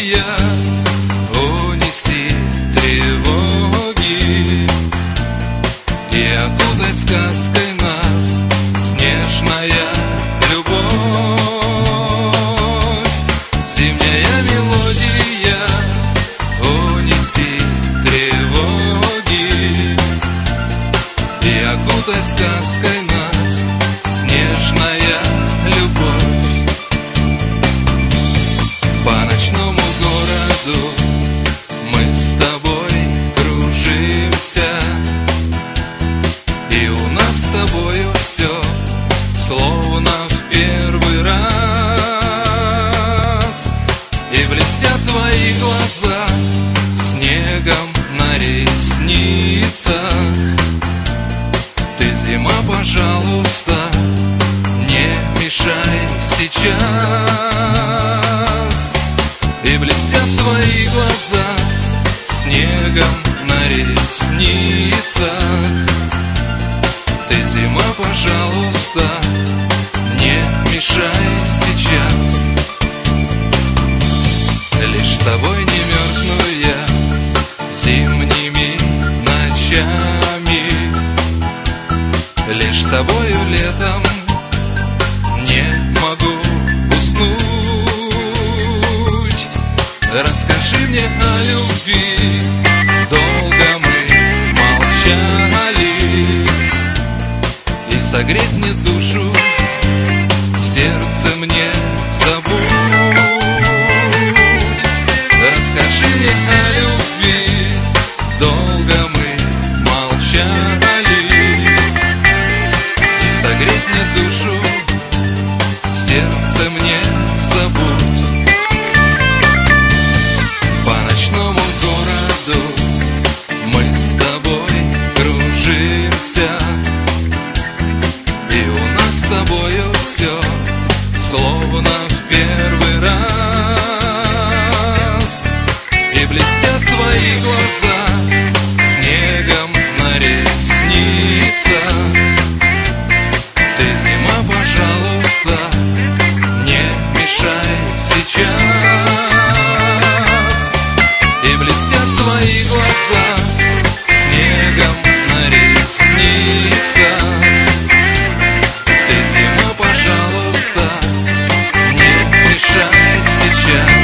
мелодия, унеси тревоги и окутай сказкой нас, снежная любовь. Зимняя мелодия, унеси тревоги и окутай сказкой нас, снежная любовь. По ночному городу мы с тобой кружимся, и у нас с тобою все словно в первый раз. И блестят твои глаза снегом на ресницах. Ты, зима, пожалуйста, не мешай сейчас. И блестят твои глаза снегом на ресницах. Ты, зима, пожалуйста, не мешай сейчас. Лишь с тобой не мерзну я зимними ночами, лишь с тобою летом не могу уснуть. Расскажи мне о любви, долго мы молчали, и согреть мне душу, сердце мне забудь. Расскажи мне о любви, долго мы молчали, и согреть мне душу, сердце мне забудь. По ночному городу мы с тобой кружимся, и у нас с тобою все словно в первый раз. И блестят твои глаза снегом на ресницах. Ты, зима, пожалуйста, не мешай сейчас. И блестят твои глаза снегом на ресницах. Ты, зима, пожалуйста, не мешай сейчас.